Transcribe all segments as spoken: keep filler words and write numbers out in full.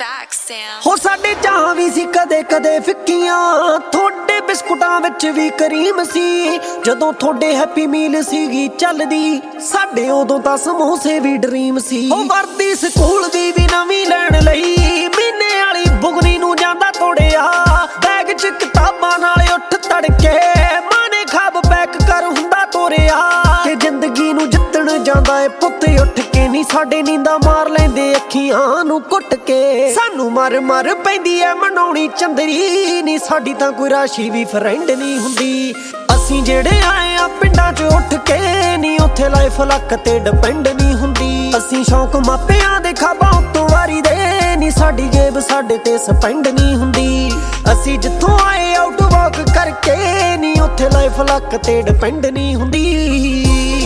Stacks, Sam. हो साडे चाह भी सी कदे कदे फिक्कियां थोड़े बिस्कुटां विच भी करीम सी जदों थोड़े हैप्पी मील सीगी चलदी साडे उदों तां समोसे भी ड्रीम सी हो वर्दी स्कूल दी भी नवीं लैण लई महीने वाली बुगनी नूं जांदा तोड़िया बैग च किताबां नाल उठ तड़के माने खाब पैक कर हुंदा तोरिया ते जिंदगी नूं जिੱਤਣ ਜਾਂਦਾ ਏ ਪੁੱਤ ਉੱਠ ਕੇ ਨੀ ਸਾਡੇ ਨੀਂਦਾਂ ਮਾਰ ਲੈਂਦੇ ਅੱਖੀਆਂ ਨੂੰ ਕੁੱਟ ਕੇ ਸਾਨੂੰ ਮਰ ਮਰ ਪੈਂਦੀ ਐ ਮਨਾਉਣੀ ਚੰਦਰੀ ਨੀ ਸਾਡੀ ਤਾਂ ਕੋਈ ਰਾਸ਼ੀ ਵੀ ਫਰੈਂਡ ਨਹੀਂ ਹੁੰਦੀ ਅਸੀਂ ਜਿਹੜੇ ਆਏ ਆ ਪਿੰਡਾਂ 'ਚ ਉੱਠ ਕੇ ਨੀ ਉੱਥੇ ਲਾਈਫ ਲੱਕ ਤੇ ਡਿਪੈਂਡ ਨਹੀਂ ਹੁੰਦੀ ਅਸੀਂ ਸ਼ੌਂਕ ਮਾਪਿਆਂ ਦੇ ਖਾਬਾਂ ਉੱਤੋਂ ਵਾਰੀ ਦੇ ਨੀ ਸਾਡੀ ਜੇਬ ਸਾਡੇ ਤੇ ਸਪੈਂਡ ਨਹੀਂ ਹੁੰਦੀ ਅਸੀਂ ਜਿੱਥੋਂ ਆਏ ਆਊਟ ਵਾਕ ਕਰਕੇ ਨੀ ਉੱਥੇ ਲਾਈਫ ਲੱਕ ਤੇ ਡਿਪੈਂਡ ਨਹੀਂ ਹੁੰਦੀ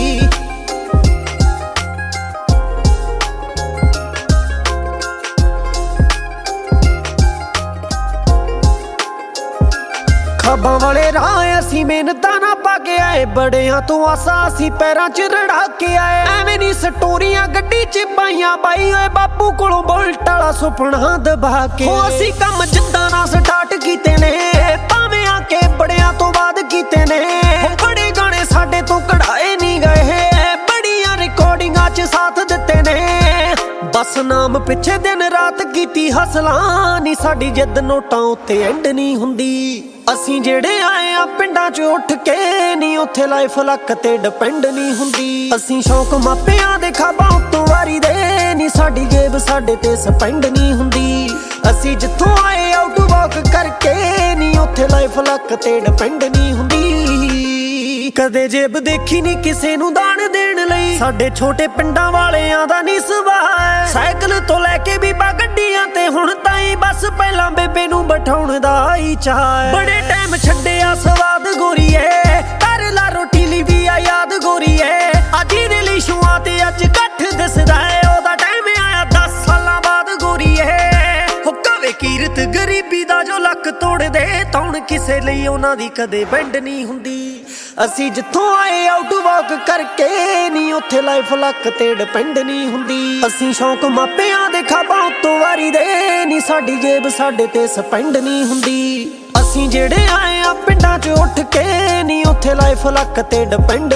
ਖਾਬਾਂ ਵਾਲੇ ਰਾਹ ਅਸੀਂ ਮਿਹਨਤਾਂ ਨਾ ਪਾ ਕੇ ਆਏ ਬੜਿਆਂ ਤੋਂ ਆਸਾਂ ਅਸੀਂ ਪੈਰਾਂ 'ਚ ਰੜਾ ਕੇ ਆਏ ਐਵੇਂ ਨਹੀਂ ਸਟੋਰੀਆਂ ਗੱਡੀ 'ਚ ਪਾਈਆਂ ਬਾਈ ਓਏ ਬਾਪੂ ਕੋਲੋਂ ਬੁਲਟ ਵਾਲਾ ਸੁਪਨਾ ਦਬਾ ਕੇ ਹੋ ਅਸੀਂ ਕੰਮ ਜਿੱਦਾਂ ਨਾ ਸਟਾਰਟ ਕੀਤੇ ਨੇ ਭਾਵੇਂ ਆ ਕੇ ਬੜਿਆਂ ਤੋਂ ਬਾਅਦ ਕੀਤੇ ਨੇ ਬੜੇ ਗਾਣੇ ਸਾਡੇ ਤੋਂ ਕਢਾਏ ਨਹੀਂ ਗਏ ਬੜੀਆਂ ਰਿਕਾਰਡਿੰਗਾਂ 'ਚ ਸਾਥ ਦਿੱਤੇ ਨੇ ਬਸ ਨਾਮ ਪਿੱਛੇ ਦਿਨ ਰਾਤ ਕੀਤੀ ਹਸਲਾਂ ਨੀ ਸਾਡੀ ਜਿੱਦ ਨੋਟਾਂ ਉੱਤੇ ਐਂਡ ਨਹੀਂ ਹੁੰਦੀ ਅਸੀਂ ਜਿਹੜੇ ਆਏ ਆ ਪਿੰਡਾਂ 'ਚ ਉੱਠ ਕੇ ਨੀ ਉੱਥੇ ਲਾਈਫ ਲੱਕ ਤੇ ਡਿਪੈਂਡ ਨਹੀਂ ਹੁੰਦੀ ਅਸੀਂ ਸ਼ੌਂਕ ਮਾਪਿਆਂ ਦੇ ਖਾਬਾਂ ਉੱਤੋਂ ਵਾਰੀ ਦੇ ਨੀ ਸਾਡੀ ਜੇਬ ਸਾਡੇ ਤੇ ਸਪੈਂਡ ਨਹੀਂ ਹੁੰਦੀ ਅਸੀਂ ਜਿੱਥੋਂ ਆਏ ਆਊਟ ਵਾਕ ਕਰਕੇ ਨੀ ਉੱਥੇ ਲਾਈਫ ਲੱਕ ਤੇ ਡਿਪੈਂਡ ਨਹੀਂ ਹੁੰਦੀ ਕਦੇ ਜੇਬ ਦੇਖੀ ਨੀ ਕਿਸੇ ਨੂੰ ਦਾਨ ਦੇਣ ਲਈ ਸਾਡੇ ਛੋਟੇ ਪਿੰਡਾਂ ਵਾਲਿਆਂ ਦਾ ਨੀ ਸੁਭਾਅ ਸਾਈਕਲ ਤੋਂ ਲੈ ਕੇ ਬੀਬਾ ਗੱਡੀਆਂ ਤੇ ਹੁਣ ਤਾਈਂ ਬਸ ਪਹਿਲਾਂ ਬੇਬੇ ਨੂੰ ਬਿਠਾਉਣ ਦਾ ਹੀ ਚਾਹ ਬੜੇ ਟਾਈਮ ਛੱਡਿਆ ਸਵਾਦ ਗੋਰੀਏ ਕਰ ਲਾ ਰੋਟੀ ਲਈ ਵੀ ਆ ਯਾਦ ਗੋਰੀਏ ਅੱਜ ਦੇ ਲਈ ਸ਼ੂਆਂ ਤੇ ਅੱਜ ਇਕੱਠ ਦਿਸਦਾ ਏ ਉਹਦਾ ਟਾਈਮ ਆਇਆ ਦਸ ਸਾਲਾਂ ਬਾਅਦ ਗੋਰੀਏ ਹੋ ਕਵੇ ਕੀਰਤ ਗਰੀਬੀ ਦਾ ਜੋ ਲੱਕ ਤੋੜ ਦੇ ਤੌਣ ਕਿਸੇ ਲਈ ਉਹਨਾਂ ਦੀ ਕਦੇ ਬੈਂਡ ਨਹੀਂ ਹੁੰਦੀ ਅਸੀਂ ਜਿੱਥੋਂ ਆਏ ਆਊਟ ਵਾਕ ਕਰਕੇ ਨੀ ਉੱਥੇ ਲਾਈਫ ਲੱਕ ਤੇ ਡਿਪੈਂਡ ਨਹੀਂ ਹੁੰਦੀ ਅਸੀਂ ਸ਼ੌਂਕ ਮਾਪਿਆਂ ਦੇ ਖਾਬਾਂ ਉੱਤੋਂ ਵਾਰੀ ਦੇ ਨੀ ਸਾਡੀ ਜੇਬ ਸਾਡੇ ਤੇ ਸਪੈਂਡ ਨਹੀਂ ਹੁੰਦੀ ਅਸੀਂ ਜਿਹੜੇ ਆਏ ਆ ਪਿੰਡਾਂ 'ਚ ਉੱਠ ਕੇ ਨੀ ਉੱਥੇ ਲਾਈਫ ਲੱਕ ਤੇ ਡਿਪੈਂਡ